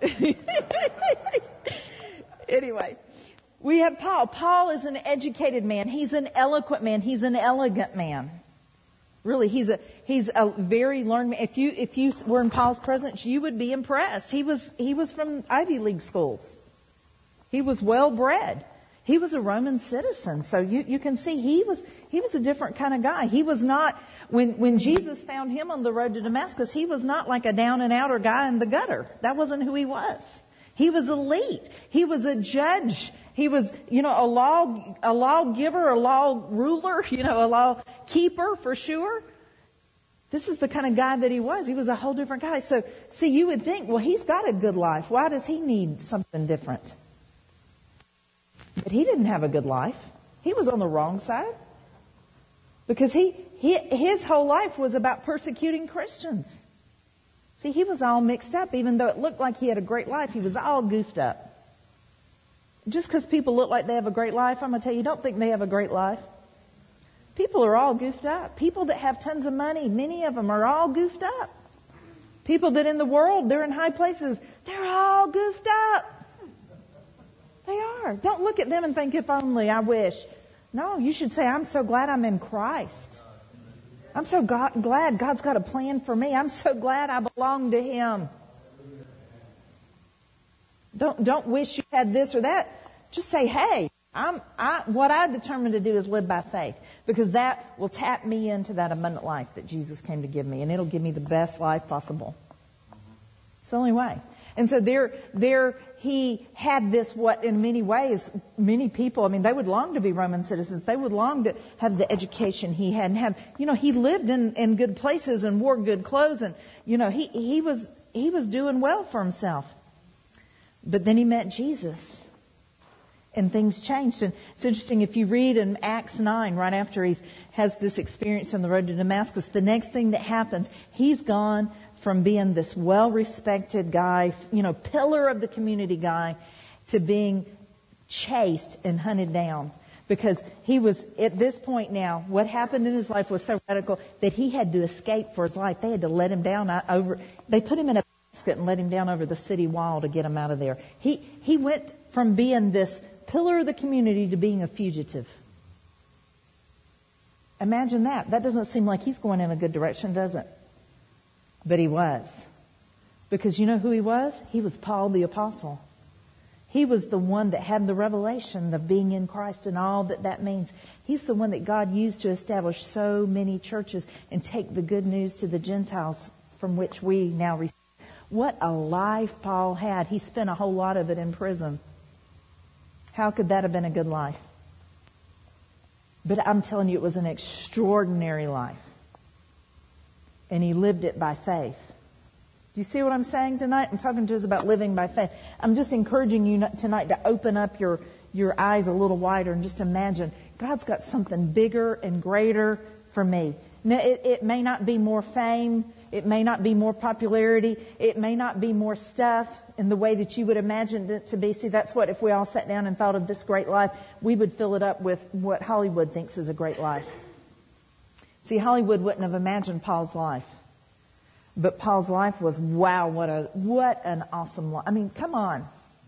Anyway, we have Paul. Paul is an educated man. He's an eloquent man. He's an elegant man. Really, he's a he's a very learned man. If you if you were in Paul's presence, you would be impressed. He was he was from Ivy League schools. He was well bred. He was a Roman citizen, so you, you can see he was he was a different kind of guy. He was not when when Jesus found him on the road to Damascus. He was not like a down and outer guy in the gutter. That wasn't who he was. He was elite. He was a judge. He was, you know, a law a lawgiver, a law ruler, you know, a law keeper for sure. This is the kind of guy that he was. He was a whole different guy. So, see, you would think, well, he's got a good life. Why does he need something different? But he didn't have a good life. He was on the wrong side. Because he, he his whole life was about persecuting Christians. See, he was all mixed up. Even though it looked like he had a great life, he was all goofed up. Just because people look like they have a great life, I'm going to tell you, don't think they have a great life. People are all goofed up. People that have tons of money, many of them are all goofed up. People that in the world, they're in high places, they're all goofed up. They are. Don't look at them and think, if only, I wish. No, you should say, I'm so glad I'm in Christ. I'm so God, glad God's got a plan for me. I'm so glad I belong to Him. Don't don't wish you had this or that. Just say, hey, I'm I what I determined to do is live by faith, because that will tap me into that abundant life that Jesus came to give me, and it'll give me the best life possible. It's the only way. And so there there he had this, what in many ways, many people, I mean, they would long to be Roman citizens. They would long to have the education he had and have, you know, he lived in, in good places and wore good clothes, and, you know, he, he was he was doing well for himself. But then he met Jesus, and things changed. And it's interesting, if you read in Acts nine, right after he has this experience on the road to Damascus, the next thing that happens, he's gone from being this well-respected guy, you know, pillar of the community guy, to being chased and hunted down. Because he was, at this point now, what happened in his life was so radical that he had to escape for his life. They had to let him down over, they put him in a and let him down over the city wall to get him out of there. He he went from being this pillar of the community to being a fugitive. Imagine that. That doesn't seem like he's going in a good direction, does it? But he was. Because you know who he was? He was Paul the Apostle. He was the one that had the revelation of being in Christ and all that that means. He's the one that God used to establish so many churches and take the good news to the Gentiles, from which we now receive. What a life Paul had. He spent a whole lot of it in prison. How could that have been a good life? But I'm telling you, it was an extraordinary life. And he lived it by faith. Do you see what I'm saying tonight? I'm talking to us about living by faith. I'm just encouraging you tonight to open up your, your eyes a little wider and just imagine God's got something bigger and greater for me. Now, it, it may not be more fame. It may not be more popularity. It may not be more stuff in the way that you would imagine it to be. See, that's what, if we all sat down and thought of this great life, we would fill it up with what Hollywood thinks is a great life. See, Hollywood wouldn't have imagined Paul's life. But Paul's life was, wow, what a, what an awesome life. I mean, come on.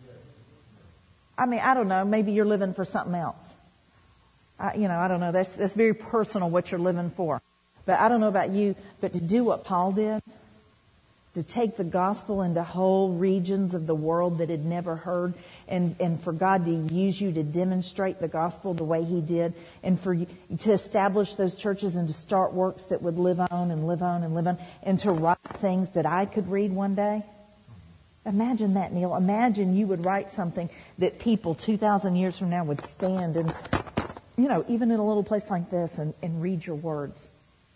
I mean, I don't know, maybe you're living for something else. I, you know, I don't know, that's, that's very personal what you're living for. But I don't know about you, but to do what Paul did, to take the gospel into whole regions of the world that had never heard, and, and for God to use you to demonstrate the gospel the way He did, and for you to establish those churches and to start works that would live on and live on and live on, and to write things that I could read one day. Imagine that, Neil. Imagine you would write something that people two thousand years from now would stand and, you know, even in a little place like this and, and read your words.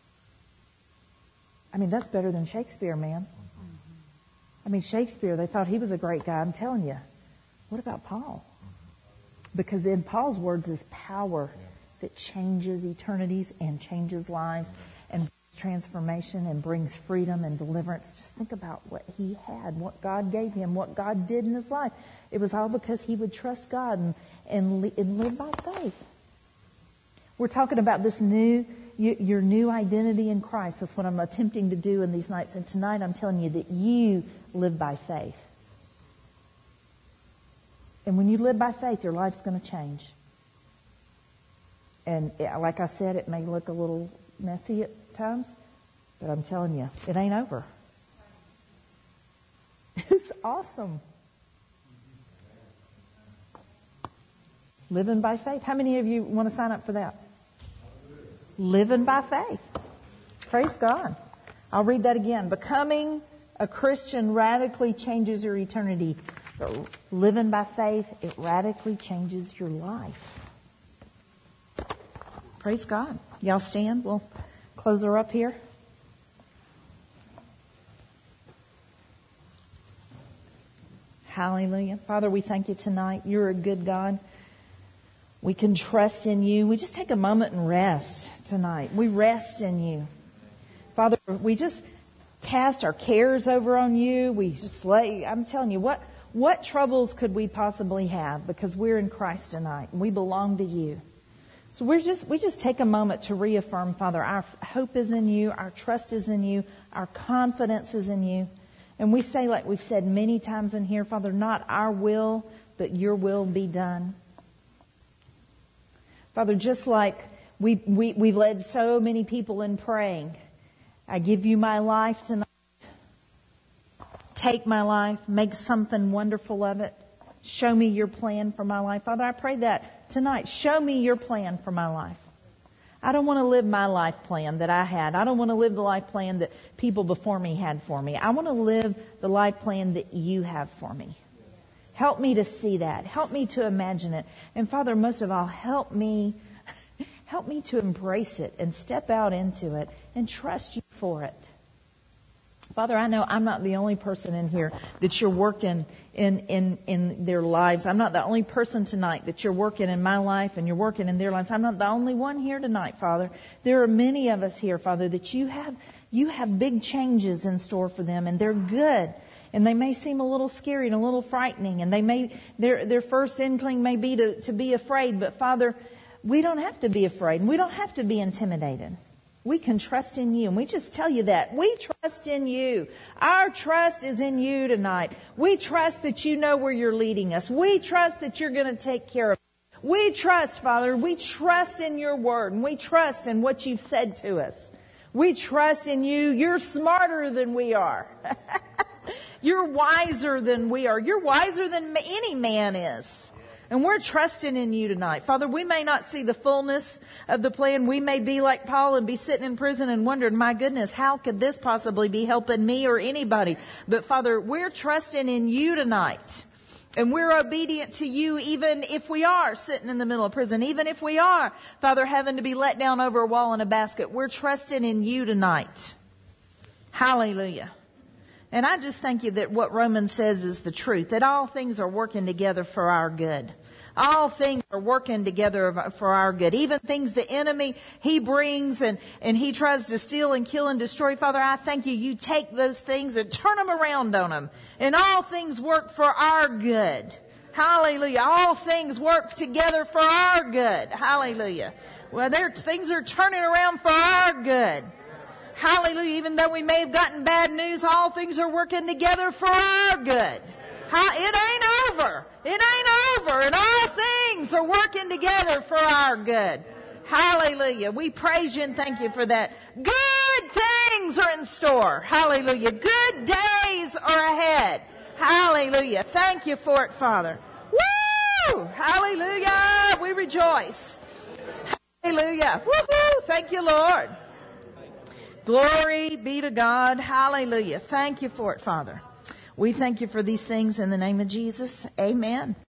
I mean, that's better than Shakespeare, man. I mean, Shakespeare, they thought he was a great guy. I'm telling you. What about Paul? Because in Paul's words is power that changes eternities and changes lives and brings transformation and brings freedom and deliverance. Just think about what he had, what God gave him, what God did in his life. It was all because he would trust God and, and, and live by faith. We're talking about this new, your new identity in Christ. That's what I'm attempting to do in these nights. And tonight I'm telling you that you live by faith. And when you live by faith, your life's going to change. And like I said, it may look a little messy at times, but I'm telling you, it ain't over. It's awesome. Living by faith. How many of you want to sign up for that? Living by faith. Praise God. I'll read that again. Becoming a Christian radically changes your eternity. But living by faith, it radically changes your life. Praise God. Y'all stand. We'll close her up here. Hallelujah. Father, we thank you tonight. You're a good God. We can trust in you. We just take a moment and rest tonight. We rest in you. Father, we just cast our cares over on you. We just lay, I'm telling you, what, what troubles could we possibly have? Because we're in Christ tonight and we belong to you. So we're just, we just take a moment to reaffirm, Father, our hope is in you, our trust is in you, our confidence is in you. And we say, like we've said many times in here, Father, not our will, but your will be done. Father, just like we, we, we've led so many people in praying, I give you my life tonight. Take my life. Make something wonderful of it. Show me your plan for my life. Father, I pray that tonight. Show me your plan for my life. I don't want to live my life plan that I had. I don't want to live the life plan that people before me had for me. I want to live the life plan that you have for me. Help me to see that. Help me to imagine it. And Father, most of all, help me, help me to embrace it and step out into it and trust you for it. Father, I know I'm not the only person in here that you're working in, in, in their lives. I'm not the only person tonight that you're working in my life and you're working in their lives. I'm not the only one here tonight, Father. There are many of us here, Father, that you have, you have big changes in store for them, and they're good. And they may seem a little scary and a little frightening, and they may, their, their first inkling may be to, to be afraid. But Father, we don't have to be afraid, and we don't have to be intimidated. We can trust in you. And we just tell you that. We trust in you. Our trust is in you tonight. We trust that you know where you're leading us. We trust that you're going to take care of us. We trust, Father, we trust in your word, and we trust in what you've said to us. We trust in you. You're smarter than we are. You're wiser than we are. You're wiser than any man is. And we're trusting in you tonight. Father, we may not see the fullness of the plan. We may be like Paul and be sitting in prison and wondering, my goodness, how could this possibly be helping me or anybody? But Father, we're trusting in you tonight. And we're obedient to you even if we are sitting in the middle of prison. Even if we are, Father, having to be let down over a wall in a basket. We're trusting in you tonight. Hallelujah. And I just thank you that what Romans says is the truth, that all things are working together for our good. All things are working together for our good. Even things the enemy, he brings and, and he tries to steal and kill and destroy. Father, I thank you. You take those things and turn them around on them. And all things work for our good. Hallelujah. All things work together for our good. Hallelujah. Well, there, things are turning around for our good. Hallelujah. Even though we may have gotten bad news, all things are working together for our good. It ain't over. It ain't over. And all things are working together for our good. Hallelujah. We praise you and thank you for that. Good things are in store. Hallelujah. Good days are ahead. Hallelujah. Thank you for it, Father. Woo! Hallelujah. We rejoice. Hallelujah. Woo-hoo. Thank you, Lord. Glory be to God. Hallelujah. Thank you for it, Father. We thank you for these things in the name of Jesus. Amen.